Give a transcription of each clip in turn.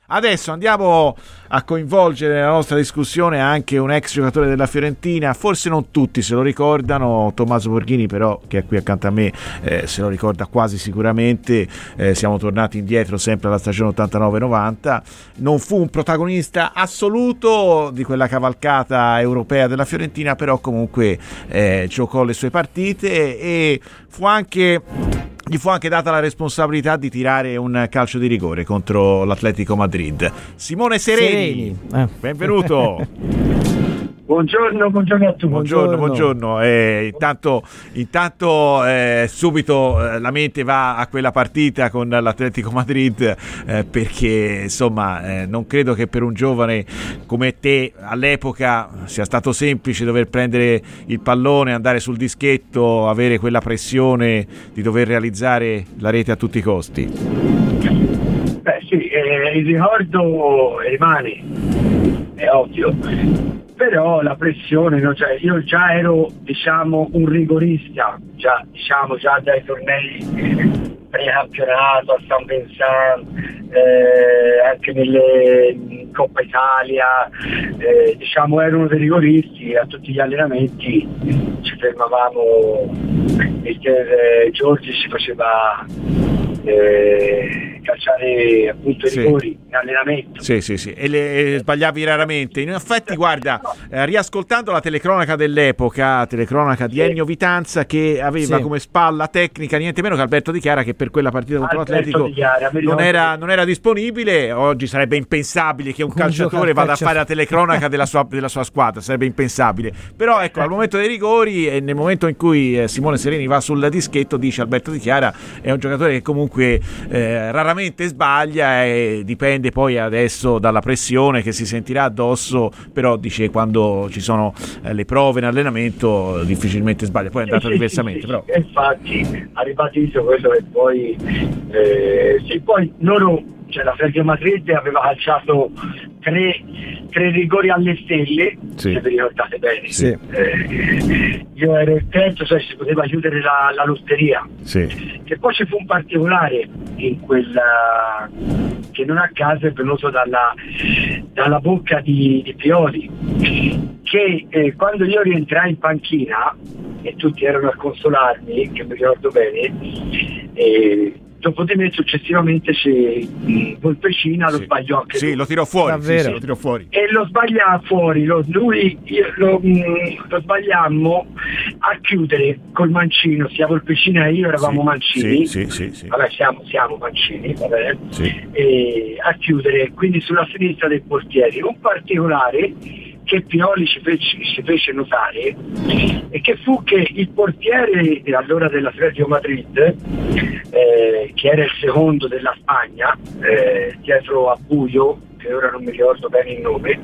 Adesso andiamo a coinvolgere nella nostra discussione anche un ex giocatore della Fiorentina, forse non tutti se lo ricordano, Tommaso Borghini però, che è qui accanto a me, se lo ricorda quasi sicuramente. Siamo tornati indietro sempre alla stagione 89-90, non fu un protagonista assoluto di quella cavalcata europea della Fiorentina, però comunque giocò le sue partite e gli fu anche data la responsabilità di tirare un calcio di rigore contro l'Atletico Madrid. Simone Sereni. Benvenuto. Buongiorno a tutti. Buongiorno. Intanto subito la mente va a quella partita con l'Atletico Madrid, perché insomma non credo che per un giovane come te all'epoca sia stato semplice dover prendere il pallone, andare sul dischetto, avere quella pressione di dover realizzare la rete a tutti i costi. Beh sì, il ricordo rimane, è ovvio. Però la pressione, cioè, io già ero un rigorista, già dai tornei pre-campionato a San Vincent, anche nelle Coppa Italia, ero uno dei rigoristi. A tutti gli allenamenti ci fermavamo, Mister Giorgi ci faceva calciare appunto i rigori in allenamento. Sì. E sbagliavi raramente. In effetti, guarda, riascoltando la telecronaca dell'epoca, telecronaca di Ennio Vitanza, che aveva come spalla tecnica niente meno che Alberto Di Chiara, che per quella partita contro l'Atletico non era disponibile. Oggi sarebbe impensabile che un calciatore vada a fare la telecronaca della sua squadra, sarebbe impensabile. Però ecco, al momento dei rigori e nel momento in cui Simone Sereni va sul dischetto, dice Alberto Di Chiara, è un giocatore che comunque raramente sbaglia, e dipende poi adesso dalla pressione che si sentirà addosso, però dice quando ci sono le prove in allenamento difficilmente sbaglia, poi è andato diversamente. Però. Infatti ha ribadito quello che poi poi loro, cioè la Atletico Madrid aveva calciato tre rigori alle stelle, se vi ricordate bene. Io ero il terzo, cioè si poteva chiudere la lotteria. Che poi ci fu un particolare in quella che non a caso è venuto dalla bocca di Pioli, che quando io rientrai in panchina e tutti erano a consolarmi, che mi ricordo bene, dopo di me successivamente Volpecina lo sbagliò anche lui. Lo tirò fuori, lo tirò fuori. E lo sbaglia fuori, lo sbagliammo a chiudere col mancino, sia Volpecina e io eravamo mancini. Vabbè, siamo mancini, vabbè. E a chiudere, quindi sulla sinistra dei portieri. Un particolare che Pioli ci fece notare e che fu che il portiere allora dell'Atletico Madrid, che era il secondo della Spagna, dietro a Buio, che ora non mi ricordo bene il nome,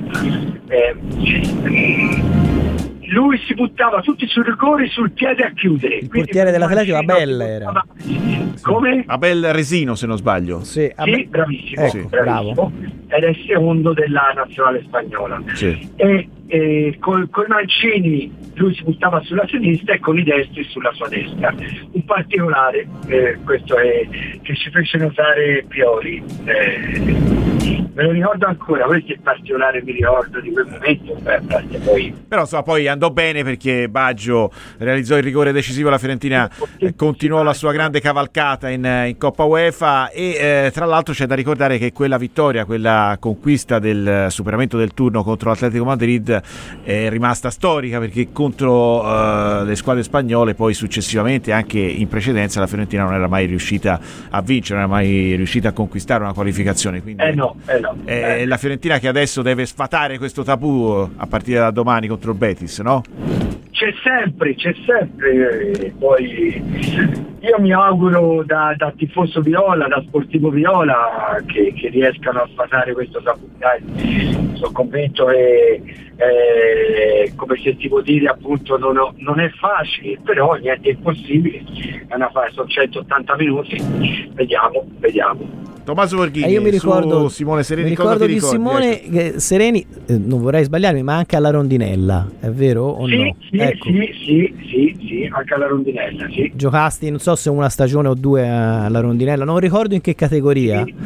lui si buttava tutti sui rigori sul piede a chiudere. Il portiere dell'Atletico Abel era. Come? Abel Resino, se non sbaglio. Sì, bravissimo, bravissimo. Era il secondo della nazionale spagnola. E col Mancini lui si buttava sulla sinistra e con i destri sulla sua destra. Un particolare, questo è che ci fece notare Pioli. Me lo ricordo ancora, questo è il particolare, mi ricordo di quel momento. Però poi andò bene, perché Baggio realizzò il rigore decisivo, la Fiorentina continuò la sua grande cavalcata in Coppa UEFA, e tra l'altro c'è da ricordare che quella vittoria, quella conquista del superamento del turno contro l'Atletico Madrid è rimasta storica, perché contro le squadre spagnole poi successivamente, anche in precedenza, la Fiorentina non era mai riuscita a vincere, non era mai riuscita a conquistare una qualificazione, quindi è la Fiorentina che adesso deve sfatare questo tabù a partire da domani contro il Betis, no? C'è sempre, poi io mi auguro da tifoso viola, da sportivo viola, che riescano a sfatare questo tabù. Sono convinto che come se ti può dire, appunto, non è facile, però niente è impossibile, è una fase, sono 180 minuti, vediamo. Tommaso Borghini, io mi ricordo Simone Sereni, mi ricordo di Simone Sereni, non vorrei sbagliarmi, ma anche alla rondinella, è vero o no? Sì, anche alla rondinella, sì. Giocasti, non so se una stagione o due alla rondinella, non ricordo in che categoria.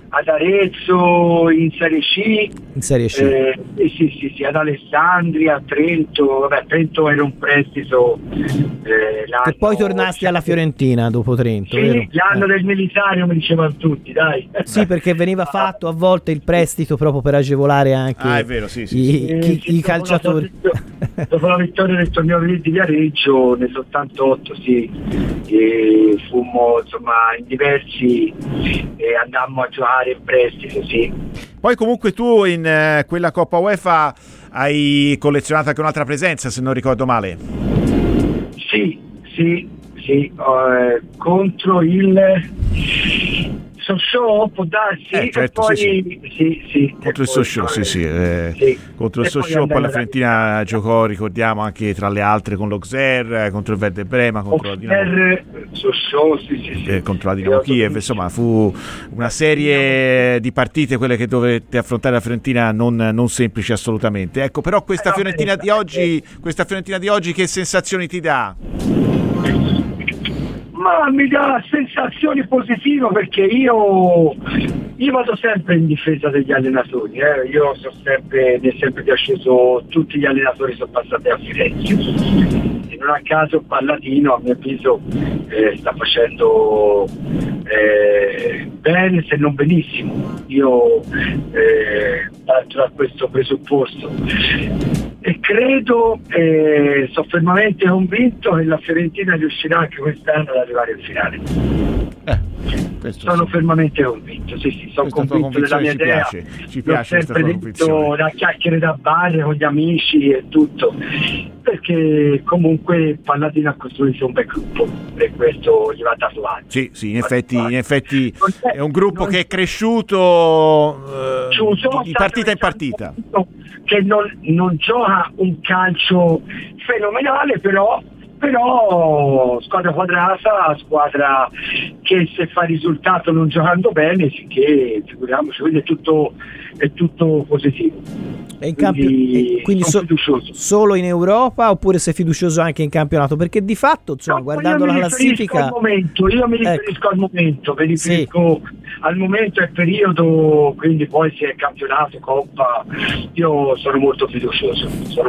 ad Arezzo in Serie C. In Serie C. Sì, ad Alessandria, a Trento. Vabbè, Trento era un prestito. Che poi tornasti alla Fiorentina dopo Trento, sì, vero? l'anno del militario mi dicevano tutti, dai. Sì, perché veniva fatto a volte il prestito proprio per agevolare anche è vero, i calciatori. Dopo la vittoria del torneo di Viareggio nel 88, sì, e fummo insomma in diversi e andammo a giocare in prestito, sì. Poi comunque tu in quella Coppa UEFA hai collezionato anche un'altra presenza, se non ricordo male. Sì, contro il Sochaux, può darsi, certo, e poi sì. Contro il Sochaux, contro il Sochaux, poi la Fiorentina giocò, ricordiamo, anche tra le altre con l'Auxerre, contro il Werder Brema, contro la Dinamo, contro la Dinamo Kiev, insomma fu una serie di partite, quelle che dovete affrontare la Fiorentina, non semplici assolutamente. Ecco, però questa Fiorentina di oggi che sensazioni ti dà? Ma mi dà sensazioni positive, perché io vado sempre in difesa degli allenatori, io mi è sempre piaciuto, tutti gli allenatori sono passati a Firenze, e non a caso Palladino a mio avviso sta facendo bene, se non benissimo, io parto da questo presupposto e credo, sono fermamente convinto che la Fiorentina riuscirà anche quest'anno ad arrivare in finale. Sono fermamente convinto, sono convinto della mia idea. Ci piace l'ho sempre detto da chiacchiere da bar con gli amici e tutto, perché comunque Palladino ha costruito un bel gruppo e questo gli va dato avanti. Sì, in effetti è un gruppo che è cresciuto di partita in partita, che non gioca un calcio fenomenale, però squadra quadrata, squadra che se fa risultato non giocando bene, sicché figuriamoci, quindi è tutto positivo. È in quindi solo in Europa, oppure sei fiducioso anche in campionato? Perché di fatto, insomma, guardando la classifica, io mi riferisco al momento, al momento e periodo, quindi poi se è campionato, Coppa, io sono molto fiducioso.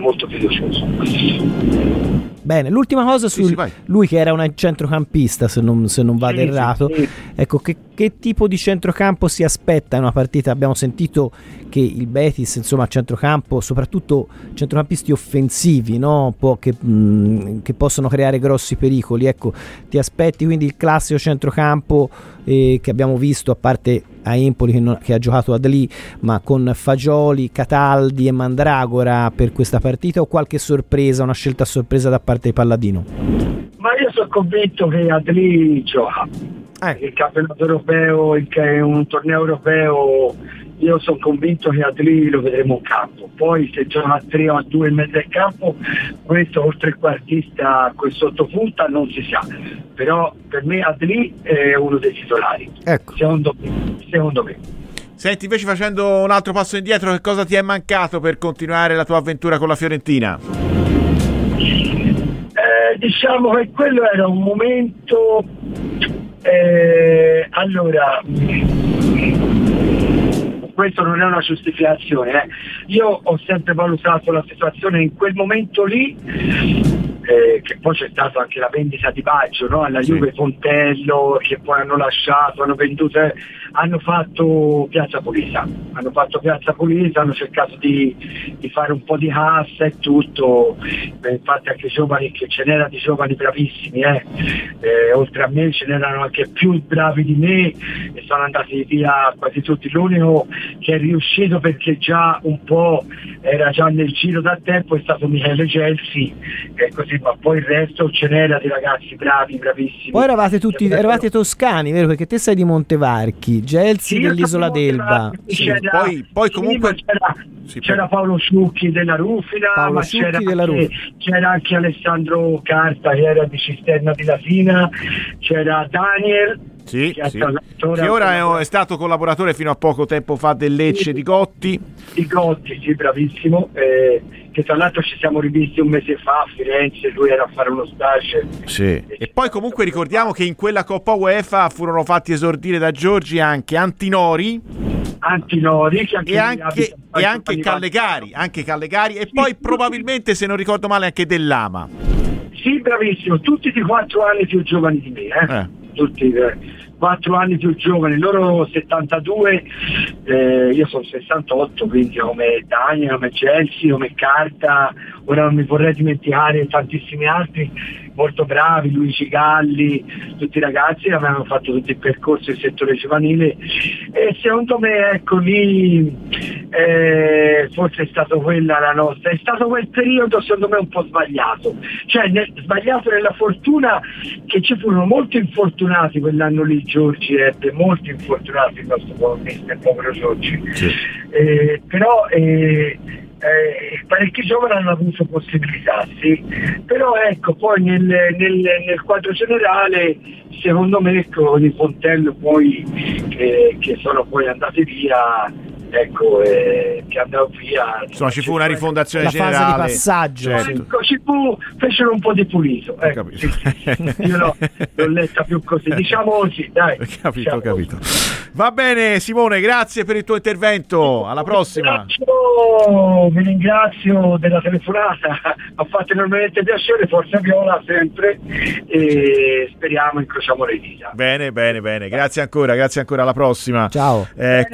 Bene, l'ultima cosa su lui, che era un centrocampista, se non vado errato. Sì. Ecco, che tipo di centrocampo si aspetta in una partita? Abbiamo sentito che il Betis, insomma, centrocampo, soprattutto centrocampisti offensivi, no? Che possono creare grossi pericoli. Ecco, ti aspetti quindi il classico centrocampo che abbiamo visto, a parte a Empoli che ha giocato Adli, ma con Fagioli, Cataldi e Mandragora per questa partita, o qualche sorpresa, una scelta sorpresa da parte di Palladino? Ma io sono convinto che Adli gioca. Il campionato europeo, che è un torneo europeo, io sono convinto che Adli lo vedremo in campo. Poi se gioca a 3 o a 2 in mezzo al campo, questo oltre il quartista quel sottopunta non si sa, però per me Adli è uno dei titolari, ecco. Secondo me. Senti, invece, facendo un altro passo indietro, che cosa ti è mancato per continuare la tua avventura con la Fiorentina? Diciamo che quello era un momento, allora, questo non è una giustificazione, io ho sempre valutato la situazione in quel momento lì, che poi c'è stata anche la vendita di Baggio, no? Alla Juve, Pontello, che poi hanno lasciato, hanno fatto Piazza Pulita, hanno cercato di fare un po' di cassa e tutto, infatti anche giovani, che ce n'era di giovani bravissimi, oltre a me ce n'erano anche più bravi di me e sono andati via quasi tutti. L'unico che è riuscito, perché già un po' era già nel giro da tempo, è stato Michele Gelsi, così, ma poi il resto ce n'era di ragazzi bravi, bravissimi. Poi eravate toscani, vero? Perché te sei di Montevarchi, Gelsi dell'Isola d'Elba. Poi comunque c'era Paolo Sciucchi della Rufina, c'era anche Alessandro Carta, che era di Cisterna di Latina, c'era Daniel, Sì. Che ora è stato collaboratore fino a poco tempo fa del Lecce di Gotti. Di Gotti, sì, bravissimo. Che tra l'altro ci siamo rivisti un mese fa a Firenze, lui era a fare uno stage. Sì. E poi comunque ricordiamo che in quella Coppa UEFA furono fatti esordire da Giorgi anche Antinori che e anche Callegari e poi probabilmente, se non ricordo male, anche Dell'Ama. Sì, bravissimo, tutti di 4 anni più giovani di me, tutti 4 anni più giovani, loro 72, io sono 68, quindi come Daniel, come Chelsea, come Carta, ora non mi vorrei dimenticare tantissimi altri molto bravi, Luigi Galli, tutti i ragazzi che avevano fatto tutto il percorso del settore giovanile, e secondo me ecco lì forse è stato quella la nostra, è stato quel periodo secondo me un po' sbagliato, cioè sbagliato nella fortuna che ci furono molti infortunati quell'anno lì. Giorgi ebbe molti infortunati, il nostro mister, il povero Giorgi, sì. Però parecchi giovani hanno avuto possibilità, sì. Però ecco, poi nel quadro generale secondo me con i Pontello poi che sono poi andati via, ecco, che andò via, insomma ci fu una rifondazione la generale, fase di passaggio, certo. Ecco, fecero un po' di pulito, sì. Io l'ho letta più così, diciamo così, dai. Capito. Va bene Simone, grazie per il tuo intervento, alla prossima. Vi ringrazio della telefonata, ha fatto enormemente piacere, forza Viola sempre, e speriamo, incrociamo le dita. Bene, grazie ancora, alla prossima. Ciao.